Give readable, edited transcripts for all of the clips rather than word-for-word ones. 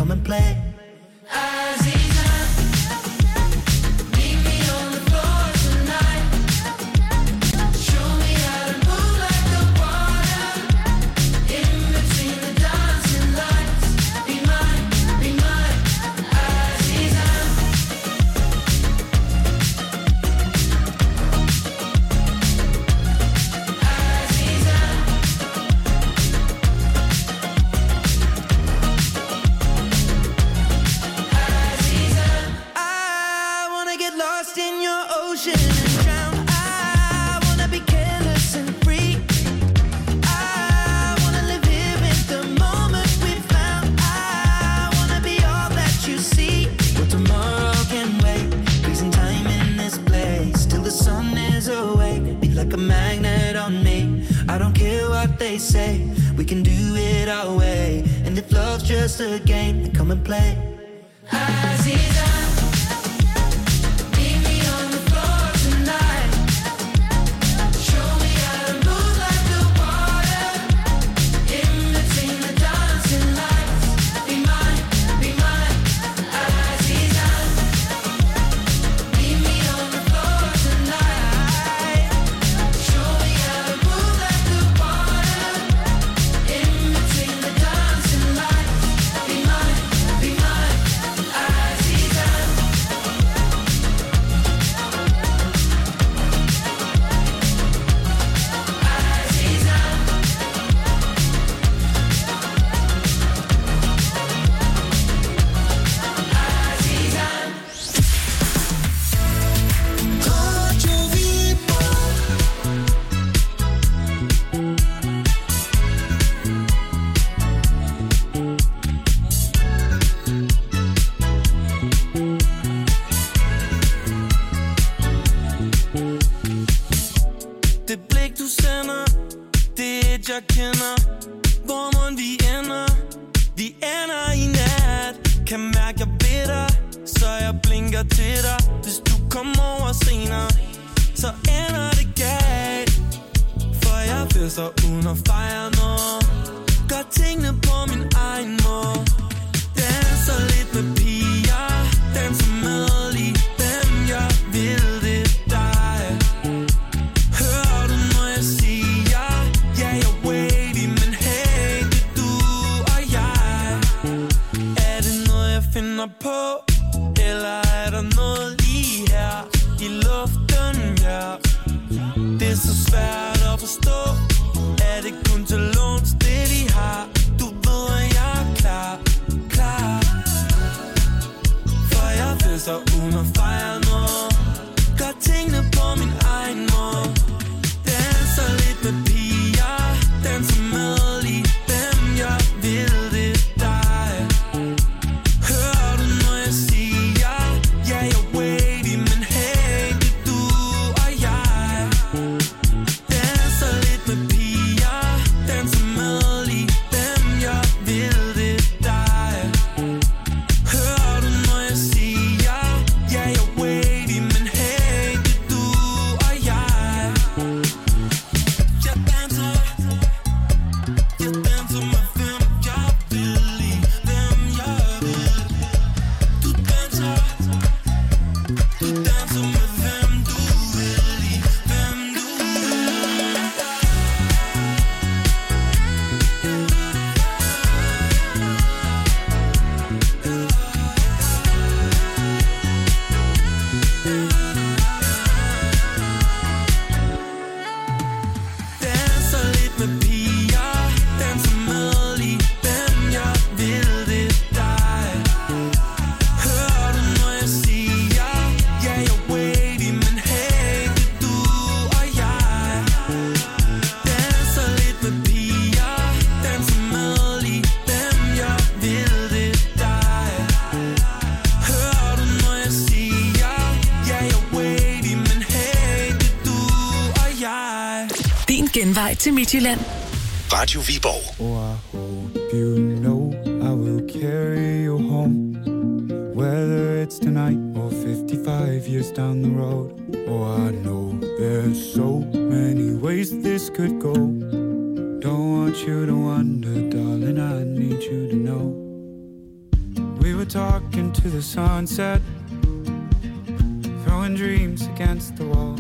come and play. Say we can do it our way, and if love's just a game, then come and play. Aziza, meet me on the floor tonight. Show me how to move like the water in between the dancing lights. Be mine, Aziza. Meet me on the floor tonight. Show me how to move like the water. Jeg kender, hvor mon vi ender i nat. Kan mærke jeg ved dig, så jeg blinker til dig. Hvis du kommer over senere, så ender det galt. For jeg fester uden at fejre noget. Gør tingene på min egen måde. Danser lidt med piger, danser med lige dem jeg vil, det er dig. Hører du når jeg siger, ja jeg er wavy, men hey, det er du og jeg. Er det noget jeg finder på, eller er der noget lige her i luften, ja? Det er så svært at forstå. Er det kun til låns det vi har? Du ved at jeg er klar. For jeg fester uden at fejre noget. Gør tingene på min egen måde. Danser lidt med piger, danser med lige dem jeg vil, det er dig. Hører du når jeg siger, ja jeg er wavy, men hey, det er du og jeg. Danser lidt med piger, danser med lige dem jeg vil, det er dig. Hører du når jeg siger, ja jeg er wavy, men hey, det er du og jeg. Jeg danser med hvem jeg vil, lige hvem jeg vil. Du danser med hvem du vil, lige hvem du vil. Danser lidt med piger, danser med lige dem jeg vil, det er dig. Hører du når jeg siger, ja jeg er wavy, men hey, det er du og jeg. Danser lidt med piger, danser med lige dem jeg vil, det er dig. Hører du når jeg siger, ja jeg er wavy, men hey, det er du og jeg. Din genvej til Midtjylland. Radio Viborg. Oh, I hope you know I will carry you home, whether it's tonight or 55 years down the road. Oh, I know there's so many ways this could go. Don't want you to wonder, darling, I need you to know were talking to the sunset, throwing dreams against the wall.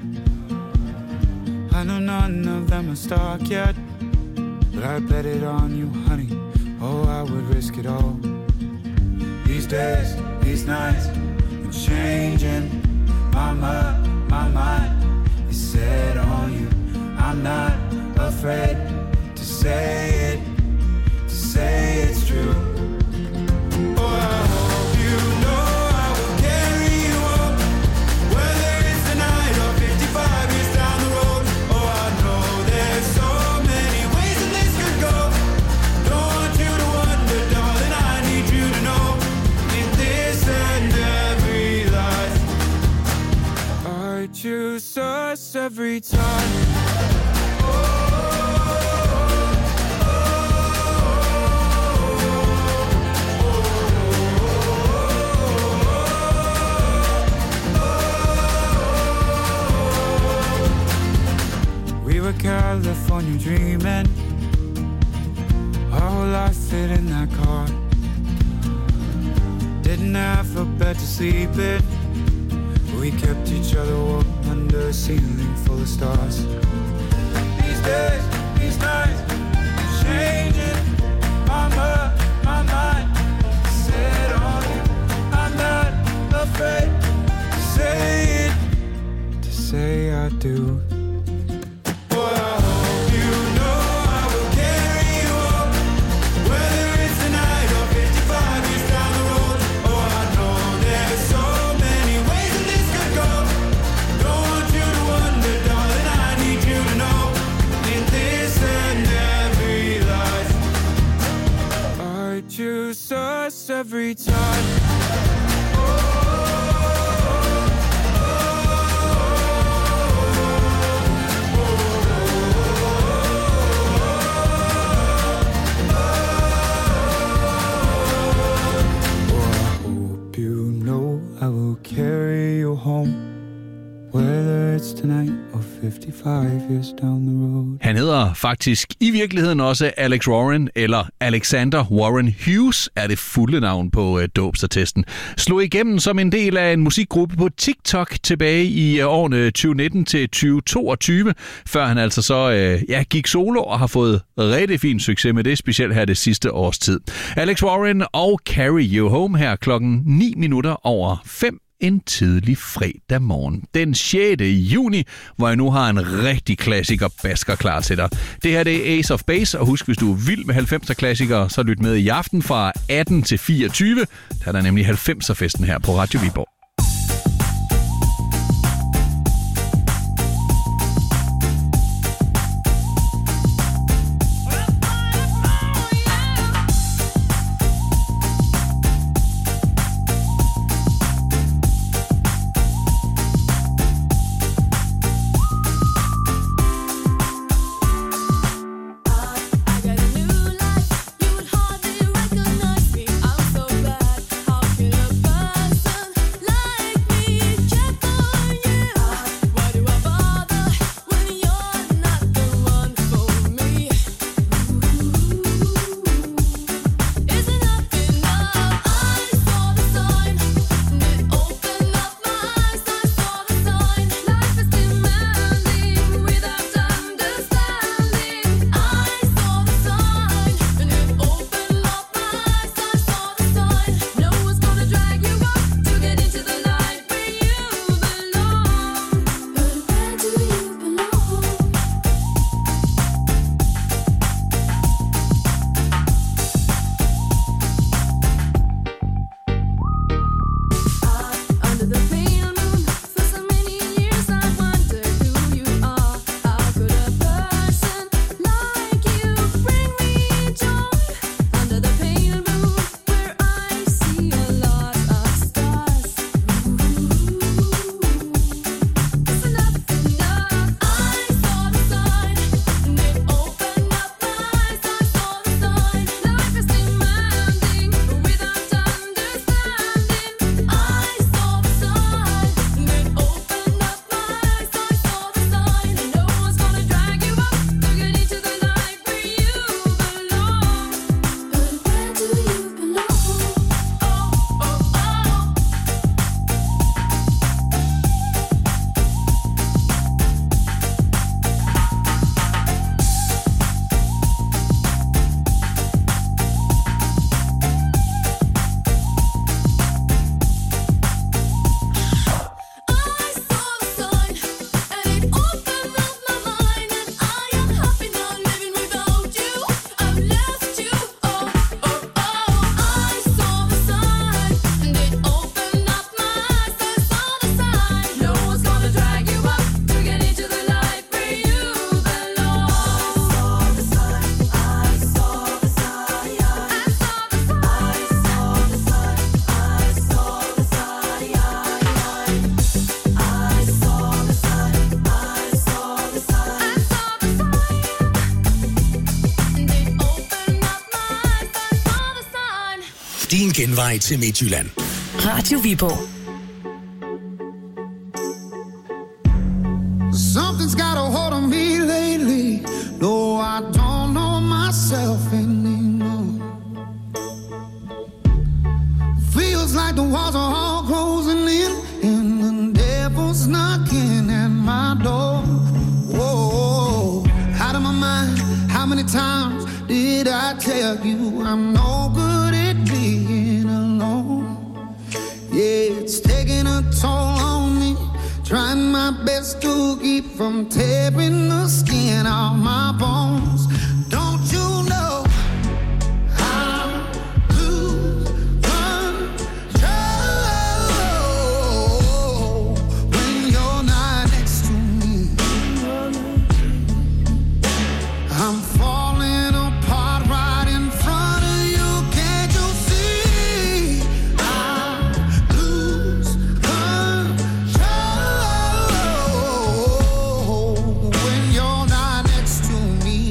I know none of them are stuck yet, but I bet it on you, honey. Oh, I would risk it all. These days, these nights, I'm changing. My mind is set on you. I'm not afraid to say it's true. Oh, I hope you know I will carry you home, whether it's tonight or 55 years down the road. Oh, I know there's so many ways that this could go. Don't want you to wonder, darling, I need you to know, in this and every life, I choose us every time. We were California dreaming, our whole life fit in that car. Didn't have a bed to sleep in, we kept each other warm under a ceiling full of stars. These days, these nights, changing. My mind set on you. I'm not afraid to say I do. Choose us every time. I will carry you home, whether it's tonight or 55 years down the road. Han hedder faktisk i virkeligheden også Alex Warren, eller Alexander Warren Hughes er det fulde navn på dåbsattesten. Slog igennem som en del af en musikgruppe på TikTok tilbage i årene 2019 til 2022, før han altså så gik solo og har fået rigtig fin succes med det, specielt her det sidste års tid. Alex Warren og Carry You Home her 5:09 en tidlig fredag morgen. Den 6. juni, hvor jeg nu har en rigtig klassiker basker klar til dig. Det her det er Ace of Base, og husk, hvis du er vild med 90'er klassikere, så lyt med i aften fra 18 til 24. Der er der nemlig 90'er-festen her på Radio Viborg. Like genvej til Midtjylland. Radio Viborg. Something's got a hold on me lately. No, I don't know myself anymore. Feels like the walls are all closing in, and the devil's knocking at my door. Whoa, out of my mind. How many times did I tell you I'm no good at being alone? Yeah, it's taking a toll on me. Trying my best to keep from tearing the skin off my bones. Don't you know I lose control when you're not next to me? I'm falling apart right in front of you. Can't you see? I lose control when you're not next to me.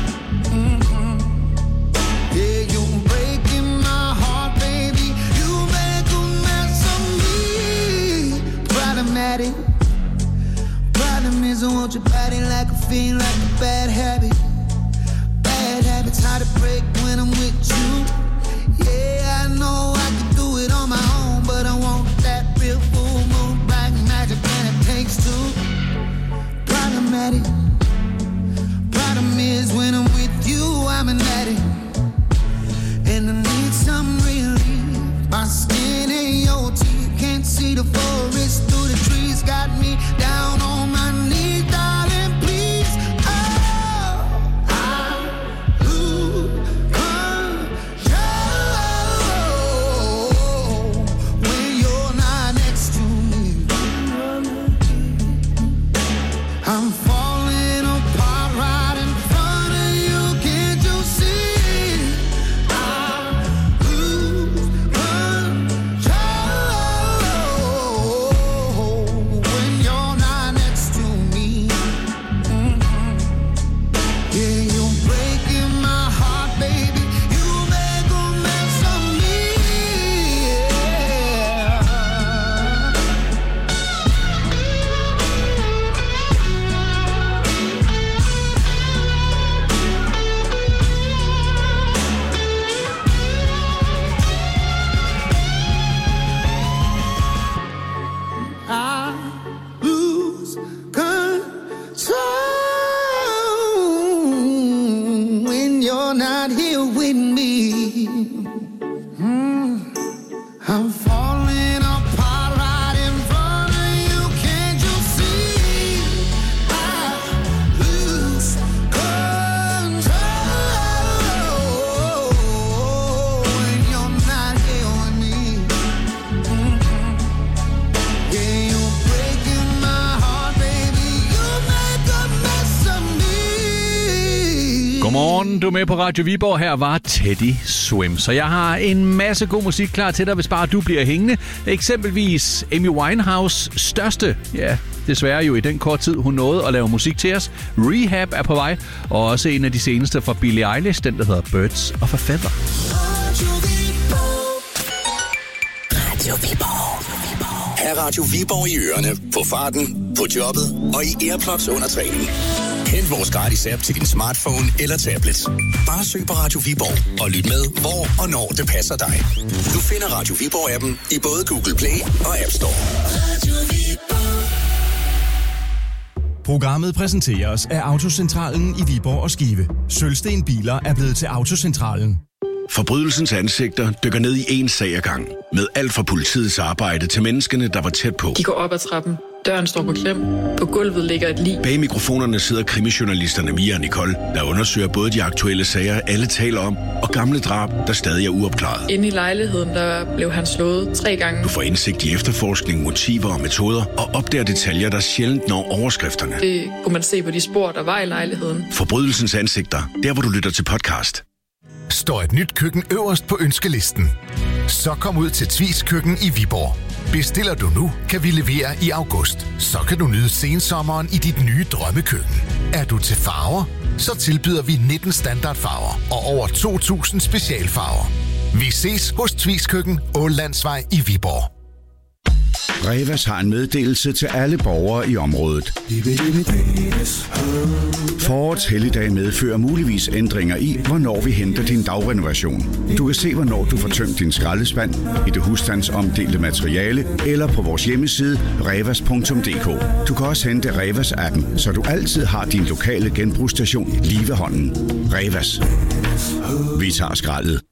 Yeah, you're breaking my heart, baby. You make a mess of me. Problematic. Problem is I want your body like a fiend, like a bad habit. Bad habits hard to break when I'm with you. Yeah, I know I can do it on my own, but I want that real full moon black magic, and it takes two. Problematic. Problem is when I'm with you, I'm an addict, and I need some relief. My skin and your teeth can't see the forest through the trees. Got me down on my knees, darling, please. Oh, I lose control when you're not next to me. I'm falling apart right in front of you. Can't you see? I lose control when you're not next to me. Yeah, you're breaking my heart, baby. You make a mess of me. I lose control when you're not here with me. I'm falling apart right in front of you. Can't you see? I lose control when you're not here with me. Yeah, you're breaking my heart, baby. You make a mess of me. Godmorgen, du er med på Radio Viborg. Her var Teddy Swim. Så jeg har en masse god musik klar til dig, hvis bare du bliver hængende. Eksempelvis Amy Winehouse største, ja, desværre jo i den kort tid, hun nåede at lave musik til os. Rehab er på vej, og også en af de seneste fra Billie Eilish, den der hedder Birds of a Feather. Radio Viborg. Ha' Radio Viborg i ørerne, på farten, på jobbet og i Airplugs under træning. Hent vores gratis app til din smartphone eller tablet. Bare søg på Radio Viborg og lyt med, hvor og når det passer dig. Du finder Radio Viborg-appen i både Google Play og App Store. Programmet præsenteres af Autocentralen i Viborg og Skive. Sølvsten Biler er blevet til Autocentralen. Forbrydelsens ansigter dykker ned i en sag ad gang. Med alt fra politiets arbejde til menneskene, der var tæt på. De går op ad trappen. Døren står på klem. På gulvet ligger et lig. Bag mikrofonerne sidder krimijournalisterne Mia og Nicole, der undersøger både de aktuelle sager, alle taler om, og gamle drab, der stadig er uopklaret. Inde i lejligheden, der blev han slået 3 gange. Du får indsigt i efterforskning, motiver og metoder, og opdager detaljer, der sjældent når overskrifterne. Det kunne man se på de spor, der var i lejligheden. Forbrydelsens ansigter, der hvor du lytter til podcast. Står et nyt køkken øverst på ønskelisten? Så kom ud til Tvis Køkken i Viborg. Bestiller du nu, kan vi levere i august. Så kan du nyde sensommeren i dit nye drømmekøkken. Er du til farver? Så tilbyder vi 19 standardfarver og over 2.000 specialfarver. Vi ses hos Tvis Køkken, Ålandsvej i Viborg. Revas har en meddelelse til alle borgere i området. Forårets helligdag medfører muligvis ændringer i, hvornår vi henter din dagrenovation. Du kan se, hvornår du får tømt din skraldespand i det husstandsomdelte materiale eller på vores hjemmeside revas.dk. Du kan også hente Revas-appen, så du altid har din lokale genbrugsstation lige ved hånden. Revas. Vi tager skraldet.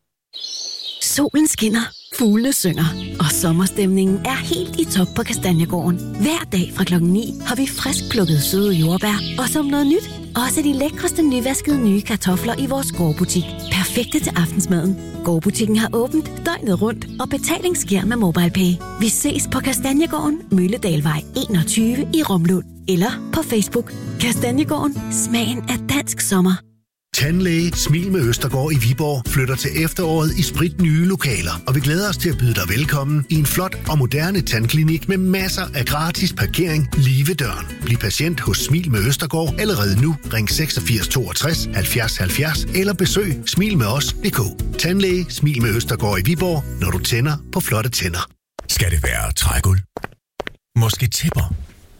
Solen skinner, fuglene synger, og sommerstemningen er helt i top på Kastanjegården. Hver dag fra 9 har vi frisk plukket søde jordbær, og som noget nyt, også de lækreste nyvaskede nye kartofler i vores gårdbutik. Perfekte til aftensmaden. Gårdbutikken har åbent døgnet rundt, og betaling sker med MobilePay. Vi ses på Kastanjegården, Mølledalvej 21 i Romlund, eller på Facebook. Kastanjegården, smagen af dansk sommer. Tandlæge Smil med Østergaard i Viborg flytter til efteråret i spritnye lokaler, og vi glæder os til at byde dig velkommen i en flot og moderne tandklinik med masser af gratis parkering lige ved døren. Bliv patient hos Smil med Østergaard allerede nu. Ring 86 62 70 70 eller besøg smilmedos.dk. Tandlæge Smil med Østergaard i Viborg, når du tænder på flotte tænder. Skal det være trægulv? Måske tæpper?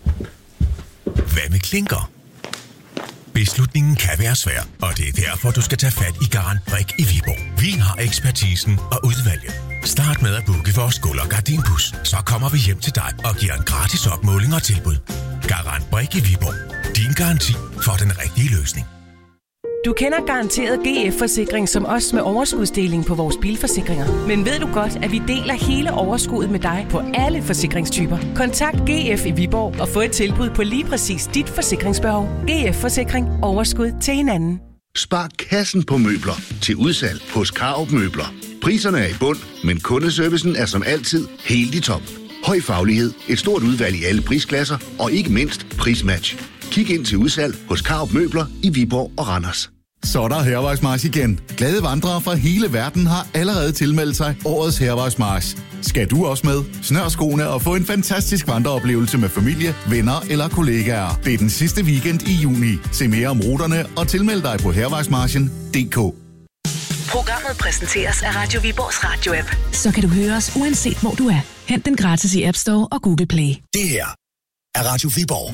Hvad med klinker? Beslutningen kan være svær, og det er derfor, du skal tage fat i Garantbrik i Viborg. Vi har ekspertisen og udvalget. Start med at booke vores gulv- og gardinbus. Så kommer vi hjem til dig og giver en gratis opmåling og tilbud. Garantbrik i Viborg. Din garanti for den rigtige løsning. Du kender garanteret GF-forsikring som os med overskudsdeling på vores bilforsikringer. Men ved du godt, at vi deler hele overskuddet med dig på alle forsikringstyper? Kontakt GF i Viborg og få et tilbud på lige præcis dit forsikringsbehov. GF-forsikring. Overskud til hinanden. Spar kassen på møbler til udsalg hos Krarup Møbler. Priserne er i bund, men kundeservicen er som altid helt i top. Høj faglighed, et stort udvalg i alle prisklasser og ikke mindst prismatch. Kig ind til udsalg hos Krarup Møbler i Viborg og Randers. Så er der Hærvejsmarch igen. Glade vandrere fra hele verden har allerede tilmeldt sig årets Hærvejsmarch. Skal du også med? Snør skoene og få en fantastisk vandreoplevelse med familie, venner eller kollegaer. Det er den sidste weekend i juni. Se mere om ruterne og tilmeld dig på hærvejsmarchen.dk. Programmet præsenteres af Radio Viborgs radio-app. Så kan du høre os uanset hvor du er. Hent den gratis i App Store og Google Play. Det her er Radio Viborg.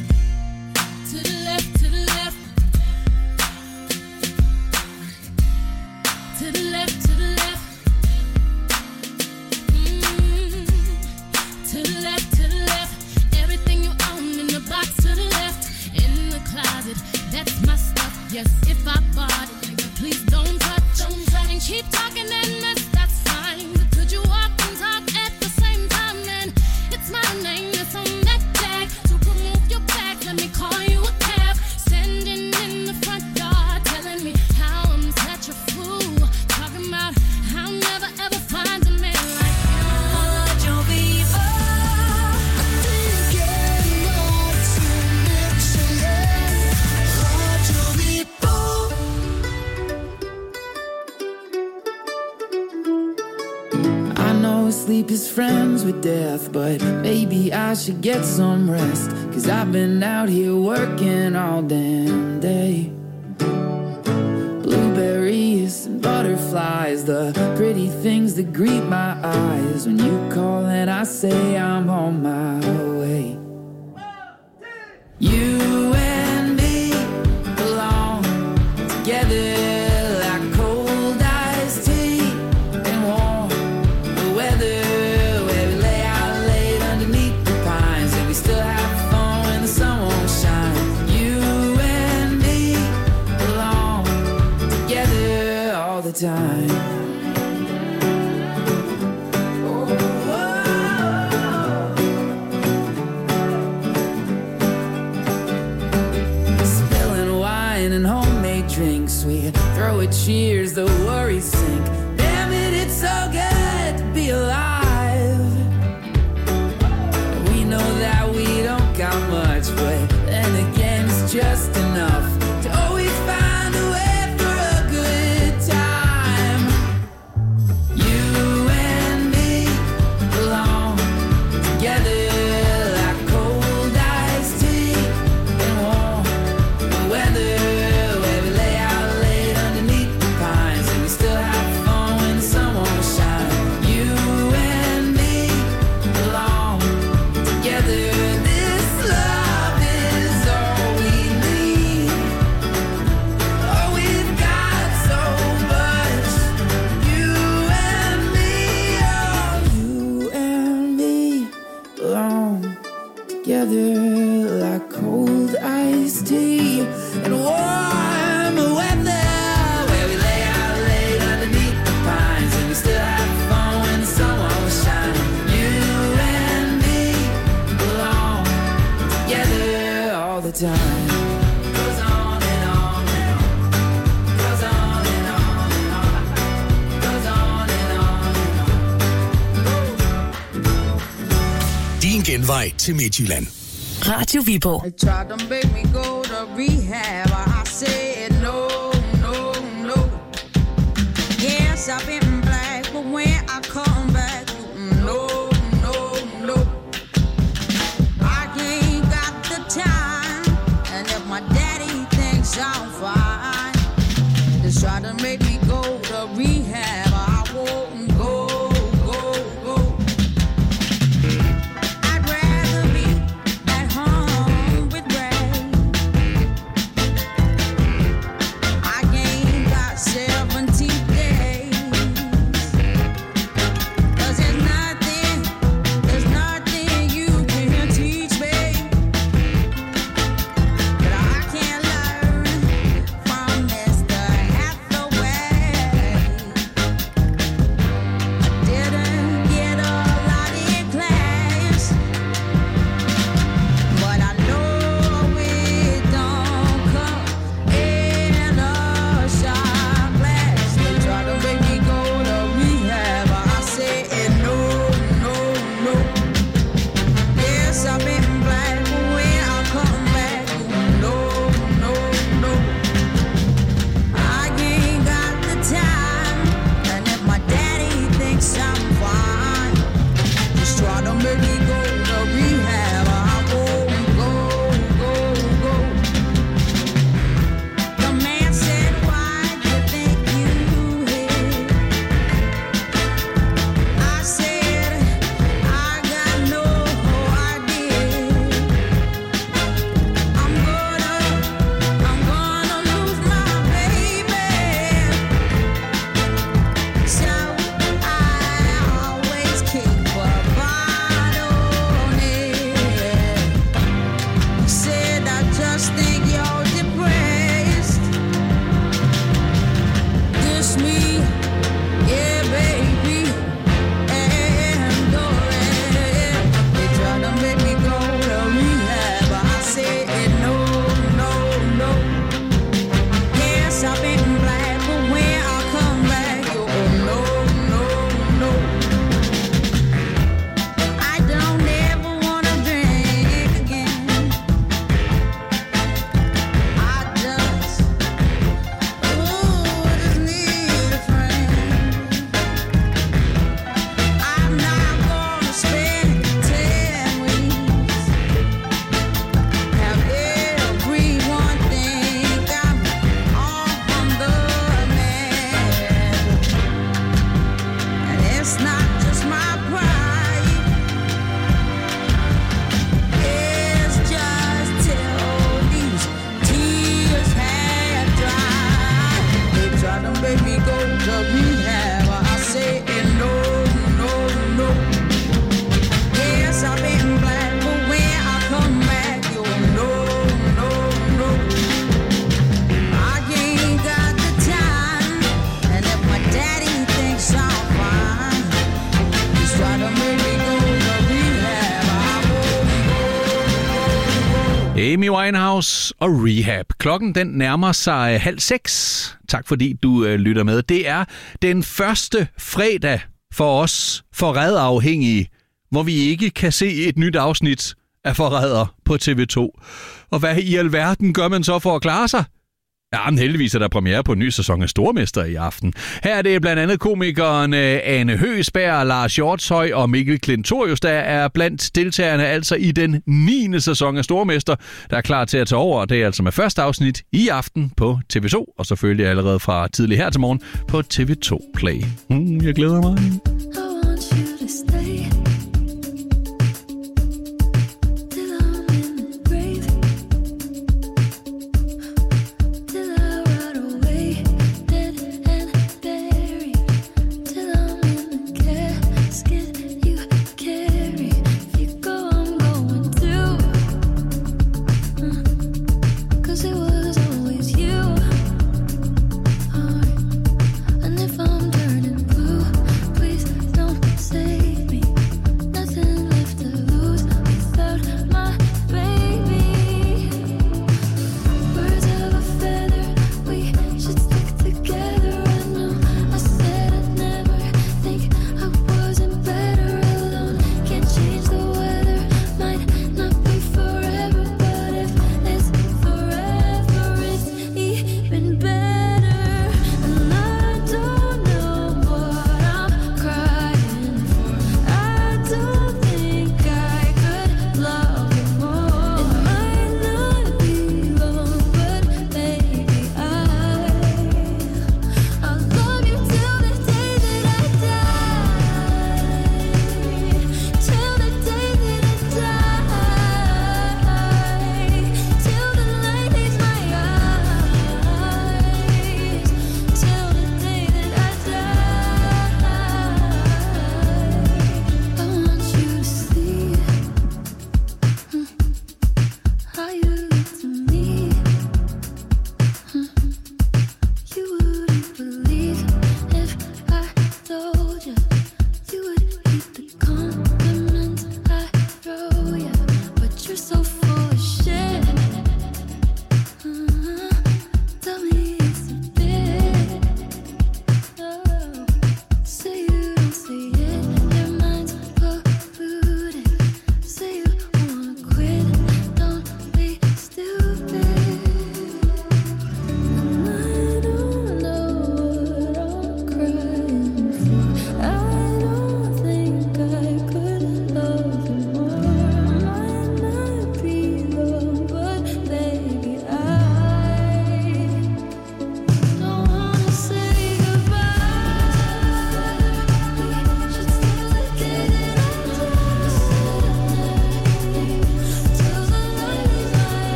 Yes, if I bought it, please don't touch. And keep talking and that's fine. But could you walk and talk at the same time? And it's my name that's on that tag. So remove your back, let me call you a cab. Standing in the front yard, telling me how I'm such a fool. Talking about how I'll never ever find a man like you. Radio Vivo. Sleep is friends with death, but maybe I should get some rest. 'Cause I've been out here working all damn day. Blueberries and butterflies, the pretty things that greet my eyes. When you call and I say I'm on my way. You and me belong together. Time. Spilling wine and homemade drinks, we throw a cheers, the worries sink. Damn it, it's so good to be alive. We know that we don't got much, but then again it's just enough to always find a way. together like cold iced tea and warm weather, where we lay out late underneath the pines and we still have fun when the sun won't shine. You and me belong together all the time. Goes on and on and on. Goes on and on and on. Goes on and on and on. Din genvej til Midtjylland. Radio Viborg. They tried to make me go to rehab. I said no, no, no. Yes, I've been black, but when I come back, no, no, no. I ain't got the time, and if my daddy thinks I'm fine, they try to make me go to rehab. I won't go, go, go. I'd rather be at home with Ray. I ain't got 17 days. 'Cause there's nothing you can teach me that I can't learn from Mr. Hathaway. I didn't get a lot in class, but I know it don't come in a shot glass. They try to make me go to rehab. I said no, no, no. Yes, I've been black, but when I come back, no, no, no. I ain't got the time, and if my daddy thinks I'm fine, just try to make me go to rehab. I won't go, go, go. The man said, why do you think you hit? I said, I got no idea. I'm gonna lose my baby. So I always keep a bottle near. Said I just think you're depressed. This me, yeah, baby, and go ahead. They try to make me go to rehab. I said no, no, no. Yes, I've been black, but when I come back, you're no, no, no. I don't ever wanna drink again. I just need a friend. I'm not gonna spend 10 weeks. Have everyone think I'm off from the man. And it's not just my pride. It's just till these tears have dried. They try to make me go to rehab. I say no, no, no. Yes, I've been black, but when I come back, you're no, no, no. I ain't got the time, and if my daddy thinks I'm fine, just try to make me go to rehab. I won't go. Amy Winehouse og Rehab. Klokken den nærmer sig 5:30. Tak fordi du lytter med. Det er den første fredag for os forræderafhængige, hvor vi ikke kan se et nyt afsnit af Forræder på TV2. Og hvad i alverden gør man så for at klare sig? Ja, men heldigvis er der premiere på en ny sæson af Stormester i aften. Her er det blandt andet komikeren Ane Høgsberg, Lars Hjortshøj og Mikkel Klintorius, der er blandt deltagerne altså i den 9. sæson af Stormester, der er klar til at tage over. Det er altså med første afsnit i aften på TV2, og selvfølgelig allerede fra tidlig her til morgen på TV2 Play. Jeg glæder mig. Carry. If you go, I'm going too.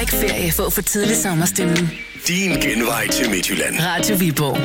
Træk ferie, få for tidlig sommerstemning. Din genvej til Midtjylland. Radio Viborg.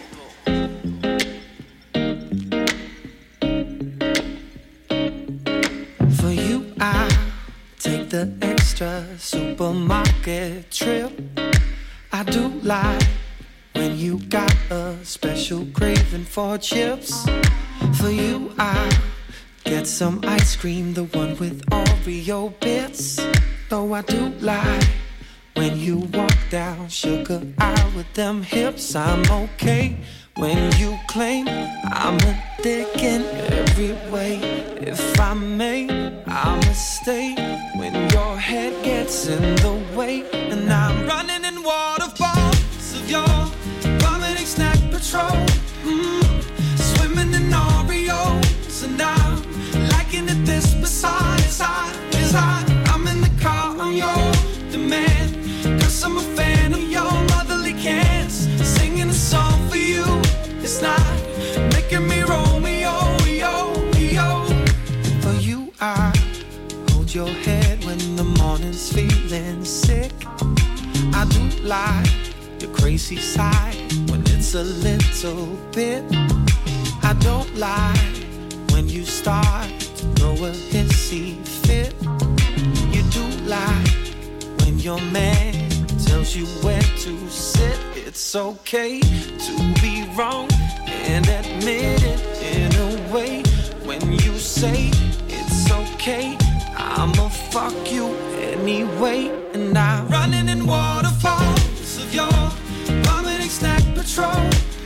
For you, I take the extra supermarket trip. I do like when you got a special craving for chips. For you, I get some ice cream, the one with Oreo bits. Though I do like when you walk down sugar aisle with them hips. I'm okay when you claim I'm a dick in every way. If I may, I'ma stay when your head gets in the way. And I'm running in waterfalls of your vomiting snack patrol. Swimming in Oreos. And I'm liking it this beside is I'm in the car on your demand. Cause I'm a fan of your motherly cans. Singing a song for you. It's not making me Romeo, yo. For you, I hold your head when the morning's feeling sick. I do like your crazy side when it's a little bit. I don't like when you start to throw a hissy fit. You do like when your man tells you where to sit. It's okay to be wrong and admit it in a way. When you say it's okay, I'ma fuck you anyway. And I'm running in waterfalls of your vomiting snack patrol.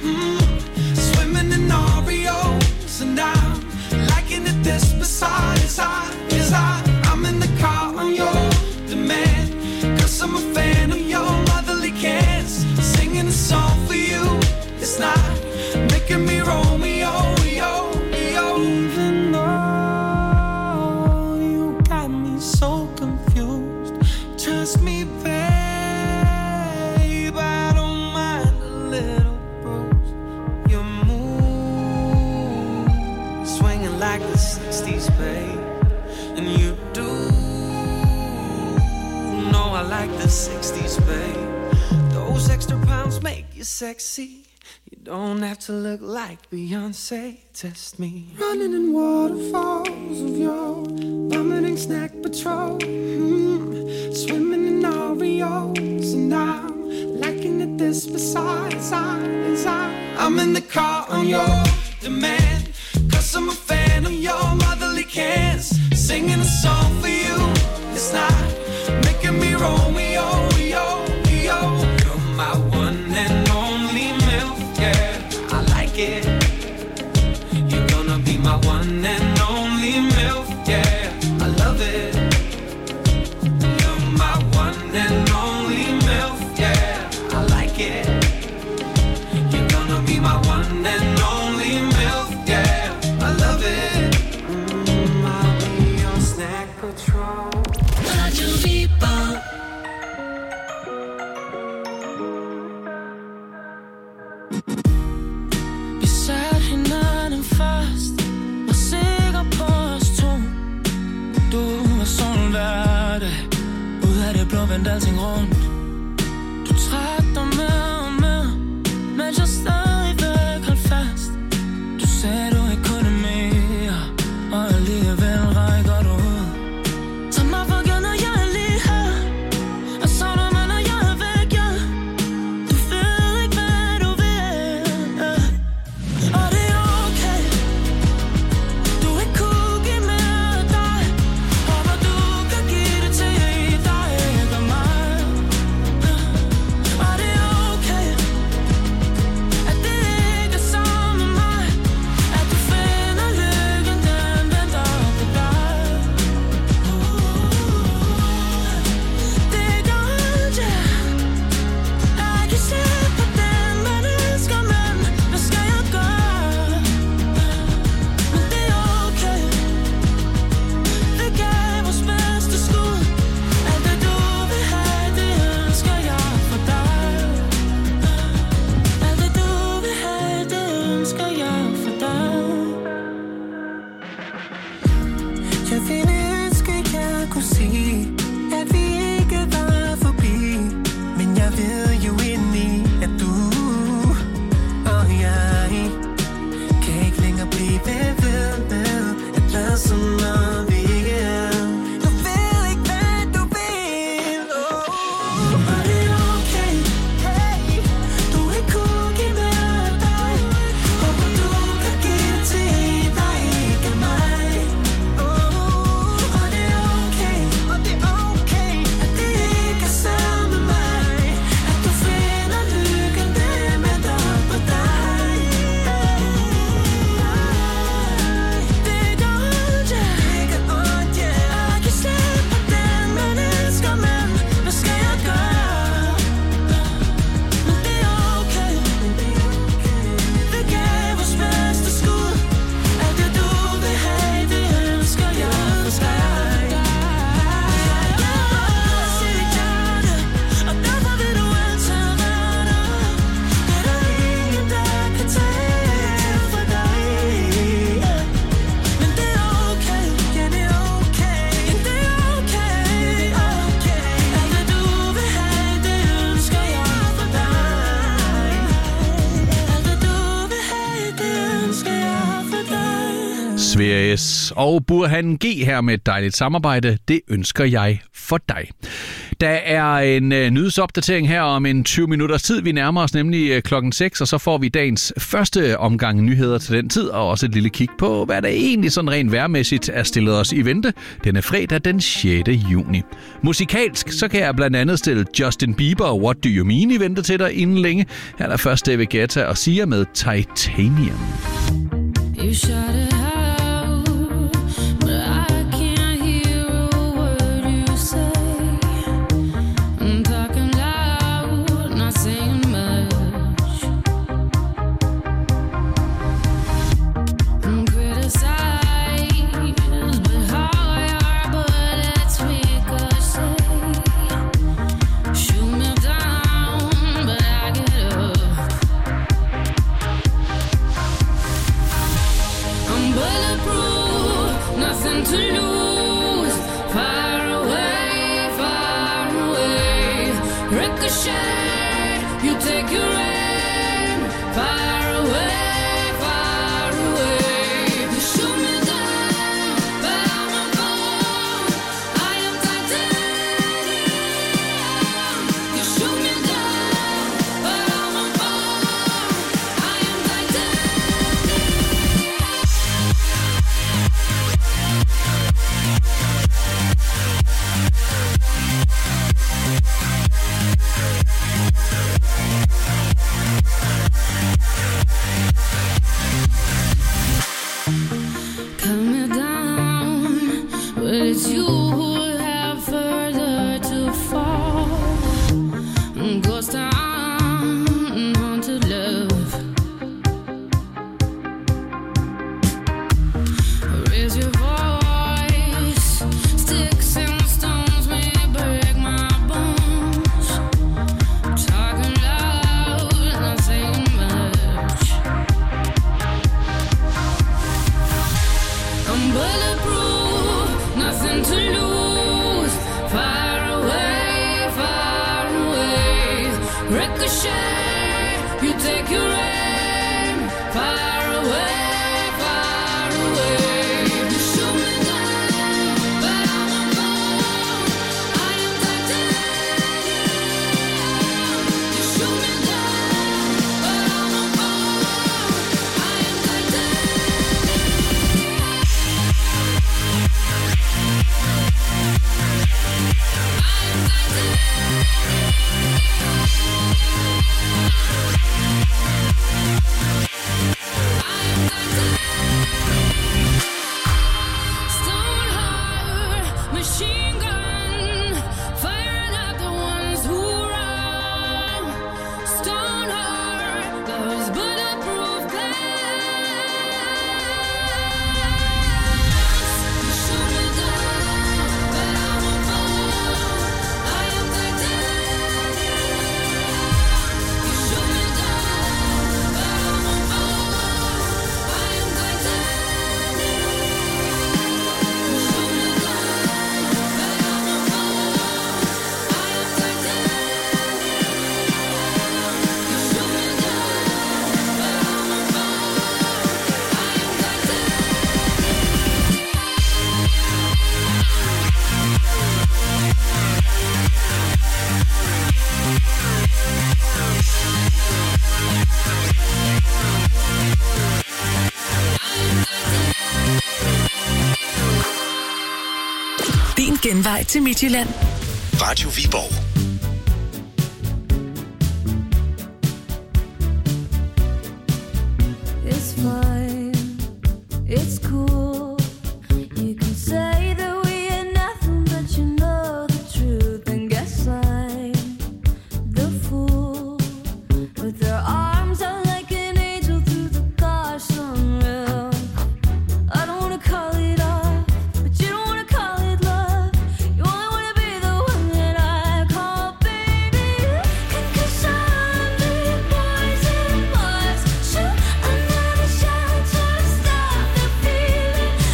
Swimming in Oreos. And I'm liking it this beside is I'm in the car on your demand. Cause I'm a fan of your motherly cans. Singing a song for you. It's not making me Romeo, yo. Even though you got me so confused, trust me, babe, I don't mind a little bruise. Your move swinging like the 60s, babe. And you do know I like the 60s, babe. Those extra pounds make you sexy. You don't have to look like Beyonce. Test me. Running in waterfalls of your vomiting snack patrol. Swimming in Oreos. And I'm liking it this beside is I'm in the car on your demand. Cause I'm a fan of your motherly cans. Singing a song for you. It's not making me Romeo, yo. You're my one and only milk, yeah. I like it. You're gonna be my one and only milk, yeah. I love it. You're my one and only milk, yeah. I like it. You're gonna be my one and only milk, yeah. I love it. I'll be your snack patrol. Radio Viborg. Vi satte hinanden først, var sikker på os to. Du var sådan hver dag, ud af det blå vendte alting rundt. Du trak dig med og med, men jeg stadigvæk holdt fast. Du sagde du ikke kunne mere, og alligevel rækker du ud. Tag mig for givet, jeg er lige her, og så du mig, når jeg er væk, ja. Du ved ikke, hvad du vil, ja. Og det er okay, du ikke kunne give mere dig. Håber du kan give det til dig, ikke mig. Sveriges og Burhan G her med et dejligt samarbejde. Det ønsker jeg for dig. Der er en nyhedsopdatering her om en 20 minutters tid. Vi nærmer os nemlig klokken 6, og så får vi dagens første omgang nyheder til den tid, og også et lille kig på, hvad der egentlig sådan rent vejrmæssigt er stillet os i vente. Den er fredag den 6. juni. Musikalsk, så kan jeg blandt andet stille Justin Bieber og What Do You Mean i vente til dig inden længe. Her er der først David Guetta og Sia med Titanium. You shut it out, but I can't hear a word you say. I'm talking loud, not saying much. I'm criticized, but how your bullets ricochet. Shoot me down, but I get up. I'm bulletproof, nothing to lose. Far away, ricochet. You take your aim. Far away. You shoot me down, but I won't fall. I am titanium. You shoot me down, but I won't fall. I am titanium. Calm me down, but it's you who have further to fall. Ghost town, haunted love. Raise your voice, sticks and stones may break my bones. Talking loud, not saying much. I'm bulletproof, nothing to lose. Far away, ricochet. You take your aim. Far away. You shoot me down, but I won't fall. I am titanium. You shoot me down, but I won't fall. I am titanium. Stone heart, machine gun, firing at the ones who run. Stone heart, those bulletproof glass. You shoot me down, but I won't fall. I am titanium. You shoot me down, but I won't fall. I am titanium. Din genvej til Midtjylland. Radio Viborg. It's fine, it's cool. You can say that we ain't nothing, but you know the truth. And guess I'm the fool with their arms out like an angel through the car sunroof. I don't wanna call it off, but you don't wanna call it love. You only wanna be the one that I call baby. 'Cause I'm the poison was shoot another shot to stop the feeling.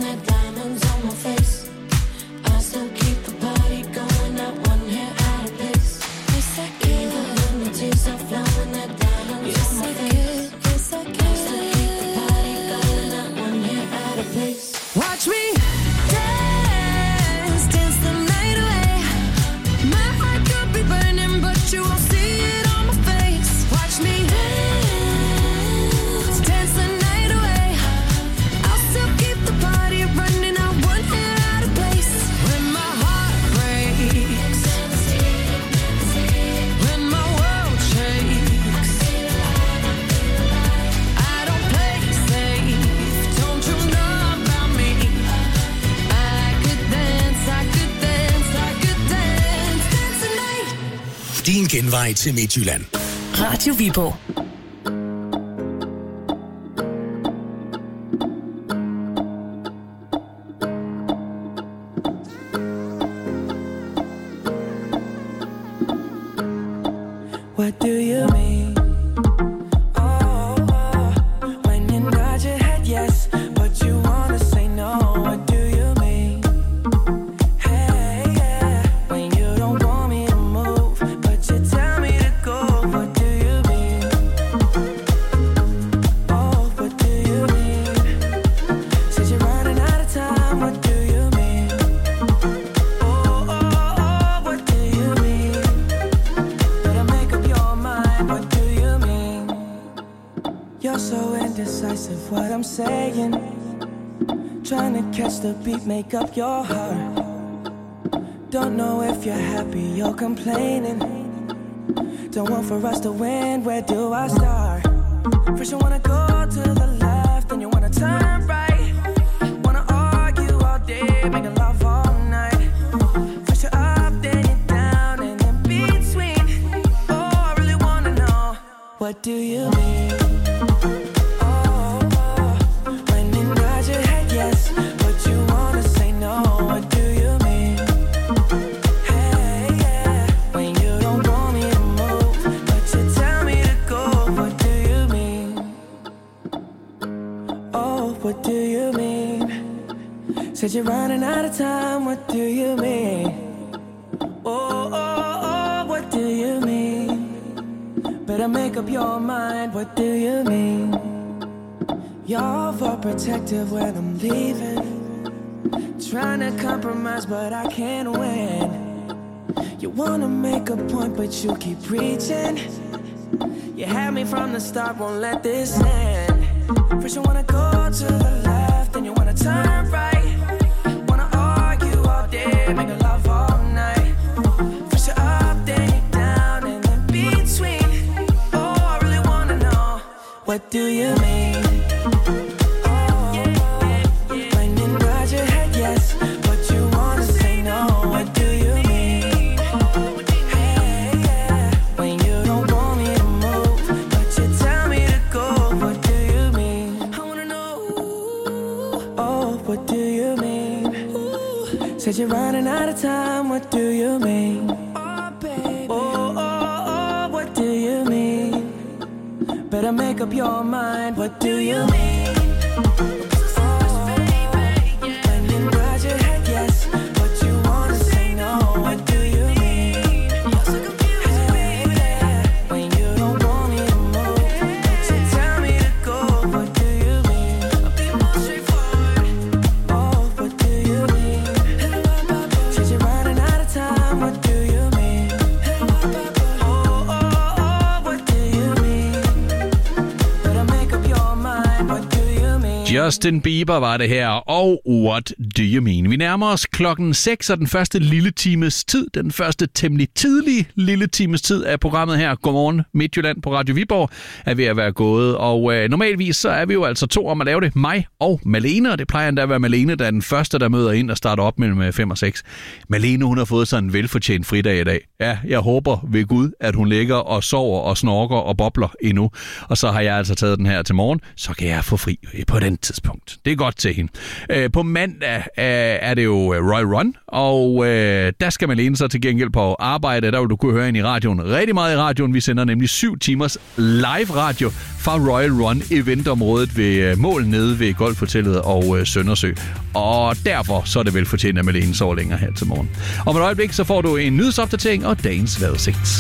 that diamonds on my face. I still keep the party going, not one hair out of place. Yes, I can. Even when the tears are flowing, that diamonds on my face. Yes, I can. I still keep the party going, not one hair out of place. Watch me dance, dance the night away. My heart could be burning, but you won't see it on my face. Watch me dance, dance the night away. I'll still keep the party running, not one hair out of place. When my heart breaks, when my world shakes, I don't play safe. Don't you know about me? I could dance, I could dance, I could dance, dance the night. Din genvej til Midtjylland. Radio Viborg. What do you mean? Oh, when you nod your head yes, but you wanna say no. What do you mean? Hey, yeah, when you don't want me to move, but you tell me to go. What do you mean? Oh, what do you mean? Said you're running out of time. What do you mean? Oh, what do you mean? Better make up your mind. What do you mean? You're so indecisive. What I'm saying. Trying to catch the beat, make up your heart. Don't know if you're happy or complaining. Don't want for us to win. Where do I start? First you wanna go to the left, then you wanna turn right. Wanna argue all day, making love all night. First you're up, then you're down, and in between. Oh, I really wanna know. What do you mean? Oh, when you nod your head yes, but you wanna say no. What do you mean? Hey, yeah, when you don't want me to move, but you tell me to go. What do you mean? Oh, what do you mean? Said you're running out of time. What do you mean? Oh, what do you mean? Better make up your mind. What do you mean? You're overprotective when I'm leaving. Trying to compromise, but I can't win. You wanna make a point, but you keep preaching. You had me from the start, won't let this end. First you wanna go to the left, then you wanna turn right. Wanna argue all day, making love all night. First you're up, then you're down, and in between. Oh, I really wanna know. What do you mean? Oh, when you nod your head yes, but you wanna say no. What do you mean? Hey, yeah, when you don't want me to move, but you tell me to go. What do you mean? I wanna know. Oh, what do you mean? Said you're running out of time. What do you mean? Oh, baby. Oh, what do you mean? Better make up your mind. What do you mean? When you nod your head yes, but you wanna say no. What do you mean? Hey, yeah, when you don't want me to move, but you tell me to go. What do you mean? I'll be more straightforward. Oh, what do you mean? Said you're running out of time. What do you mean? Oh, what do you mean? Better make up your mind. What do you mean? Justin Bieber var det her, og What Do You Mean? Vi nærmer os klokken 6, og den første lille times tid, den første temmelig tidlige lille times tid af programmet her, Godmorgen Midtjylland på Radio Viborg, er ved at være gået. Og normalvis så er vi jo altså to om at lave det, mig og Malene, og det plejer endda at være Malene, der er den første, der møder ind og starter op mellem 5 og 6. Malene, hun har fået sådan en velfortjent fridag i dag. Ja, jeg håber ved Gud, at hun ligger og sover og snorker og bobler endnu. Og så har jeg altså taget den her til morgen, så kan jeg få fri på den tid. tidspunkt. Det er godt til hende. På mandag er det jo Royal Run, og der skal man læne sig til gengæld på arbejde. Der vil du kunne høre hende i radioen. Rigtig meget i radioen. Vi sender nemlig 7 timers live radio fra Royal Run eventområdet ved Mål nede ved Golfhotellet og Søndersø. Og derfor så er det vel fortjent, at Malene sover længere her til morgen. Om et øjeblik så får du en nyhedsopdatering og dagens vejrudsigt.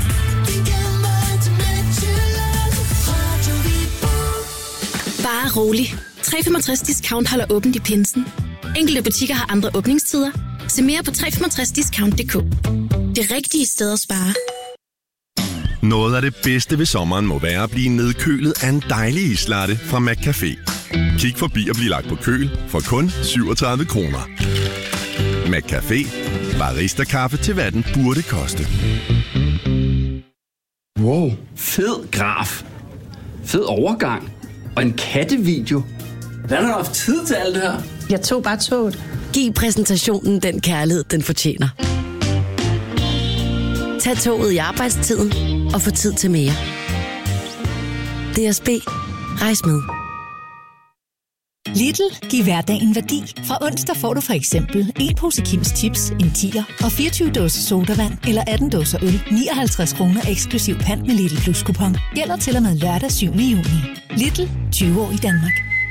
Bare rolig. 365 Discount holder åbent i pinsen. Enkelte butikker har andre åbningstider. Se mere på 365discount.dk. Det rigtige sted at spare. Noget af det bedste ved sommeren må være at blive nedkølet af en dejlig islatte fra McCafé. Kig forbi og bliv lagt på køl for kun 37 kroner. McCafé. Barista-kaffe til hvad den burde koste. Wow, fed graf. Fed overgang. Og en kattevideo. Hvordan har du haft tid til alt det her? Jeg tog bare toget. Giv præsentationen den kærlighed, den fortjener. Tag toget i arbejdstiden og få tid til mere. DSB. Rejs med. Lidl, giv hverdagen værdi. Fra onsdag får du for eksempel en pose Kims Chips, en 10'er og 24 dåser sodavand eller 18 dåser øl. 59 kroner eksklusiv pant med Lidl Plus kupon. Gælder til og med lørdag 7. juni. Lidl, 20 år i Danmark.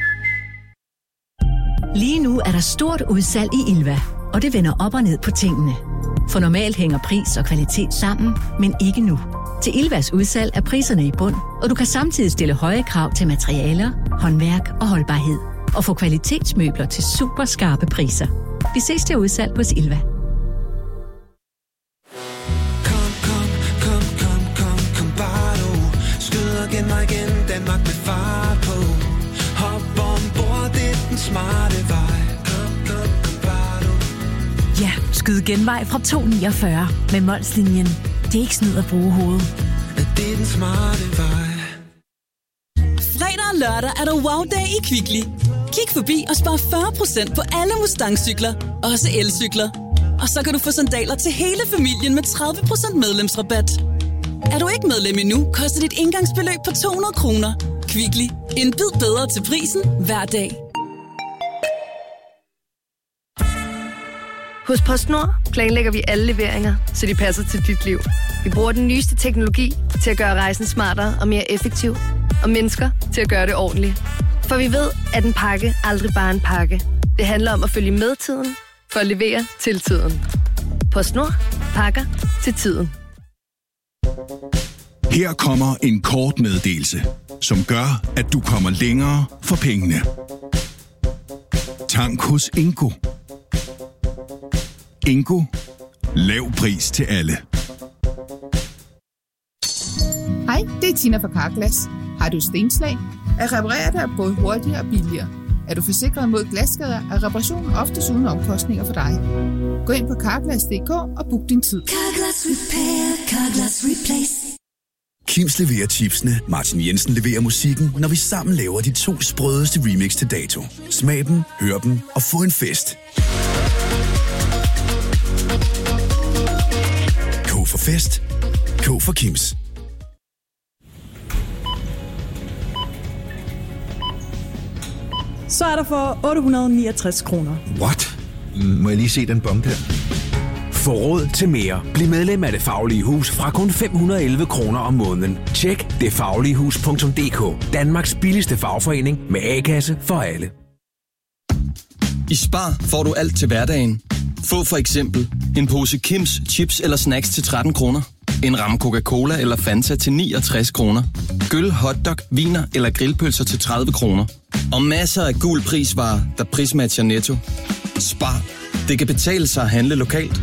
Lige nu er der stort udsalg i Ilva, og det vender op og ned på tingene. For normalt hænger pris og kvalitet sammen, men ikke nu. Til Ilvas udsalg er priserne i bund, og du kan samtidig stille høje krav til materialer, håndværk og holdbarhed. Og få kvalitetsmøbler til super skarpe priser. Vi ses til udsalg hos Ilva. Kom bare nu. Skyd igen og igen, Danmark med fart på. Hop ombord, det er den smarte vej. Kom bare nu. Ja, skyd genvej fra 249 med Molslinjen. Det er ikke snyd at bruge hovedet. Det er den smarte vej. Fredag og lørdag er der wow-dag i Kvickly. Kig forbi og spar 40% på alle Mustang-cykler, også elcykler. Og så kan du få sandaler til hele familien med 30% medlemsrabat. Er du ikke medlem endnu, koster dit indgangsbeløb på 200 kroner. Kvickly. En bid bedre til prisen hver dag. Hos PostNord planlægger vi alle leveringer, så de passer til dit liv. Vi bruger den nyeste teknologi til at gøre rejsen smartere og mere effektiv. Og mennesker til at gøre det ordentligt. For vi ved, at en pakke aldrig bare er en pakke. Det handler om at følge med tiden, for at levere til tiden. PostNord. Pakker til tiden. Her kommer en kort meddelelse, som gør, at du kommer længere for pengene. Tank hos Ingo. Ingo. Lav pris til alle. Hej, det er Tina fra Carglass. Har du stenslag? At reparere det er både hurtigere og billigere. Er du forsikret mod glasskader, er reparationen oftest uden omkostninger for dig. Gå ind på Carglass.dk og book din tid. Carglass Repair, Carglass Replace. Kims leverer chipsene, Martin Jensen leverer musikken, når vi sammen laver de 2 sprødeste remix til dato. Smag dem, hør dem og få en fest. K for fest. K for Kims. Så er der for 869 kroner. What? Må jeg lige se den bong der? Få råd til mere. Bliv medlem af Det Faglige Hus fra kun 511 kroner om måneden. Tjek detfagligehus.dk. Danmarks billigste fagforening med A-kasse for alle. I Spar får du alt til hverdagen. Få for eksempel en pose Kims chips eller snacks til 13 kroner. En ramme Coca-Cola eller Fanta til 69 kroner. Gyll, hotdog, viner eller grillpølser til 30 kroner. Og masser af gul prisvarer, der prismatcher Netto. Spar. Det kan betale sig at handle lokalt.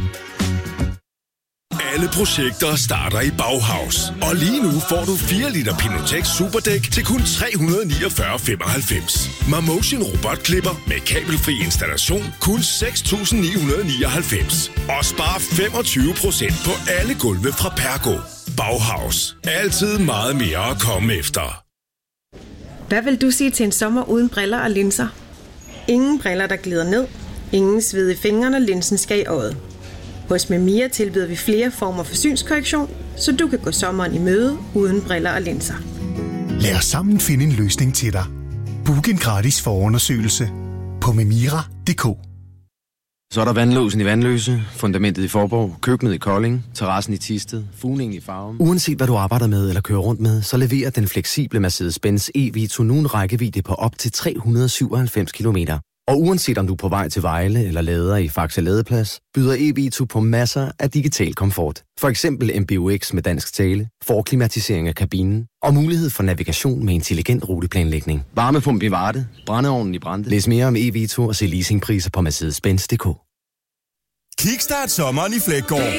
Alle projekter starter i Bauhaus. Og lige nu får du 4 liter Pinotex Superdæk til kun 349,95. Marmotion robotklipper med kabelfri installation kun 6.999. Og spar 25% på alle gulve fra Pergo. Bauhaus. Altid meget mere at komme efter. Hvad vil du sige til en sommer uden briller og linser? Ingen briller, der glider ned. Ingen sved i fingrene, og linsen skal i øjet. Hos Memia tilbyder vi flere former for synskorrektion, så du kan gå sommeren i møde uden briller og linser. Lad os sammen finde en løsning til dig. Book en gratis forundersøgelse på memira.dk. Så er der vandlåsen i Vandløse, fundamentet i Forborg, køkkenet i Kolding, terrassen i Thisted, fugningen i Farum. Uanset hvad du arbejder med eller kører rundt med, så leverer den fleksible Mercedes-Benz e-Vito nu en rækkevidde på op til 397 km. Og uanset om du er på vej til Vejle eller lader i Faxe Ladeplads, byder e-Vito på masser af digital komfort. For eksempel MBUX med dansk tale, forklimatisering af kabinen og mulighed for navigation med intelligent ruteplanlægning. Varmepumpe i Varde, brændeovnen i Brande. Læs mere om e-Vito og se leasingpriser på Mercedes-Benz.dk. Kickstart sommeren i Fleggaard.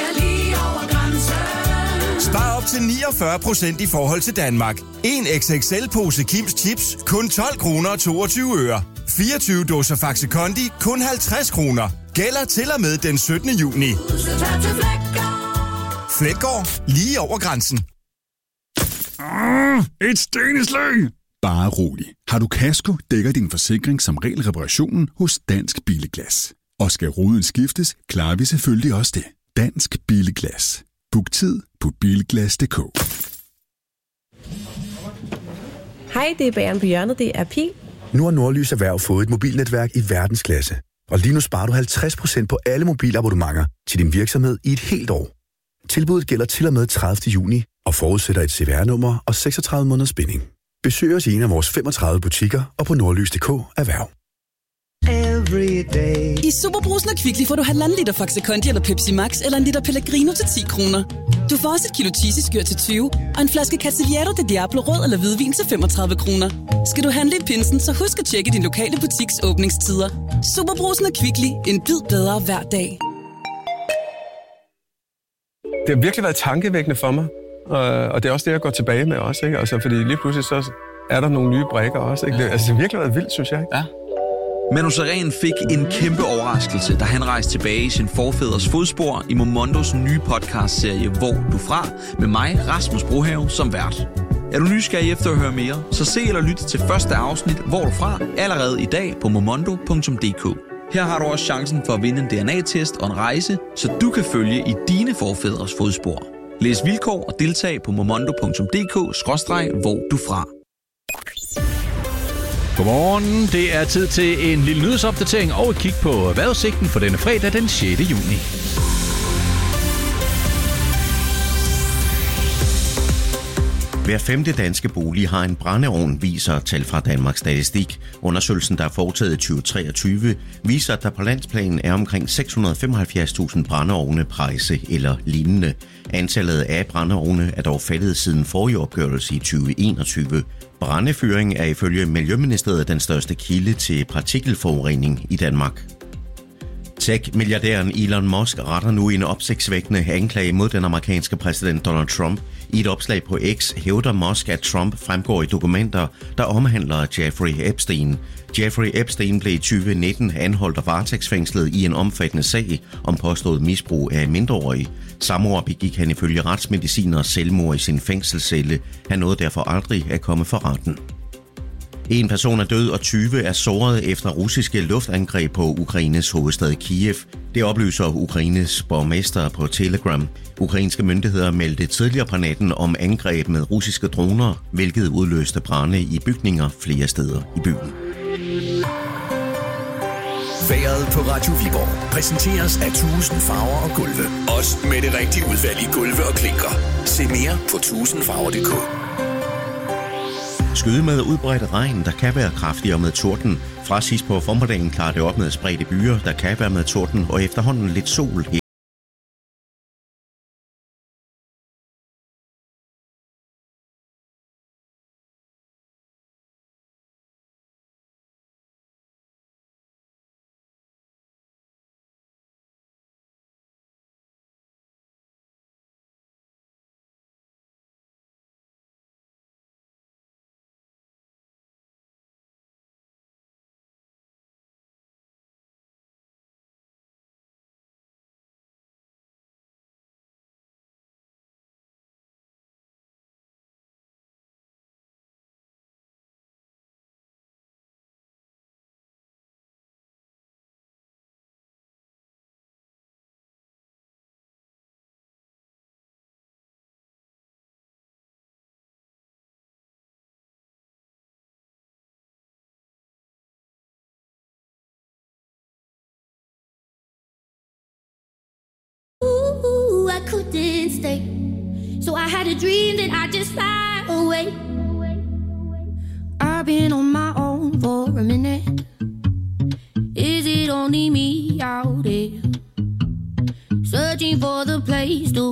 Spar op til 49% i forhold til Danmark. En XXL-pose Kims Chips, kun 12 kroner og 22 øre. 24 dåser Faxe Kondi, kun 50 kroner. Gælder til og med den 17. juni. Fleggaard, lige over grænsen. Et steneslag! Bare rolig. Har du kasko, dækker din forsikring som regel reparationen hos Dansk Billeglas. Og skal ruden skiftes, klarer vi selvfølgelig også det. Dansk Billeglas. Book tid på bilglas.dk. Hej, det er Bageren på hjørnet. Det er Pil. Nu har Nordlys Erhverv fået et mobilnetværk i verdensklasse. Og lige nu sparer du 50% på alle mobilabonnementer til din virksomhed i et helt år. Tilbuddet gælder til og med 30. juni og forudsætter et CVR-nummer og 36 måneders binding. Besøg os i en af vores 35 butikker og på nordlys.dk Erhverv. I Superbrusen og Kvickly får du 1,5 liter Faxe Kondi eller Pepsi Max eller en liter Pellegrino til 10 kroner. Du får også et kilo cheesy-skyr til 20 og en flaske Cavaliere de Diablo rød eller hvidvin til 35 kroner. Skal du handle i pinsen, så husk at tjekke din lokale butiks åbningstider. Superbrusen og Kvickly. En bid bedre hver dag. Det har virkelig været tankevækkende for mig, og det er også det, jeg går tilbage med også, ikke? Altså, fordi lige pludselig så er der nogle nye brækker også, ikke? Altså, det har virkelig været vildt, synes jeg, ikke? Ja. Manu Sareen fik en kæmpe overraskelse, da han rejste tilbage i sin forfædres fodspor i Momondos nye podcastserie Hvor du fra, med mig, Rasmus Brohave, som vært. Er du nysgerrig efter at høre mere, så se eller lyt til første afsnit Hvor du fra, allerede i dag på momondo.dk. Her har du også chancen for at vinde en DNA-test og en rejse, så du kan følge i dine forfædres fodspor. Læs vilkår og deltag på momondo.dk/hvor du fra. Godmorgen. Det er tid til en lille nyhedsopdatering og et kig på vejrudsigten for denne fredag den 6. juni. Hver 5. danske bolig har en brændeovn, viser tal fra Danmarks Statistik. Undersøgelsen, der er foretaget i 2023, viser, at der på landsplan er omkring 675.000 brændeovne, pejse eller lignende. Antallet af brændeovne er dog faldet siden forrige opgørelse i 2021. Brændefyring er ifølge Miljøministeriet den største kilde til partikelforurening i Danmark. Tech-milliardæren Elon Musk retter nu en opsigtsvækkende anklage mod den amerikanske præsident Donald Trump. I et opslag på X hævder Musk, at Trump fremgår i dokumenter, der omhandler Jeffrey Epstein. Jeffrey Epstein blev i 2019 anholdt og varetægtsfængslet i en omfattende sag om påstået misbrug af mindreårige. Samme år begik han ifølge retsmedicinere selvmord i sin fængselscelle. Han nåede derfor aldrig at komme for retten. En person er død og 20 er såret efter russiske luftangreb på Ukraines hovedstad Kiev. Det oplyser Ukraines borgmester på Telegram. Ukrainske myndigheder meldte tidligere på natten om angreb med russiske droner, hvilket udløste brande i bygninger flere steder i byen. Vejret på Radio Viborg præsenteres af 1000 farver og gulve. Også med det rigtige udvalg i gulve og klinker. Se mere på 1000farver.dk. Skyde med udbredt regn, der kan være kraftigere med torden. Fra sidst på formiddagen klarer det op med spredte byer, der kan være med torden, og efterhånden lidt sol. couldn't stay. So I had a dream that I just fly away. I've been on my own for a minute. Is it only me out there? Searching for the place to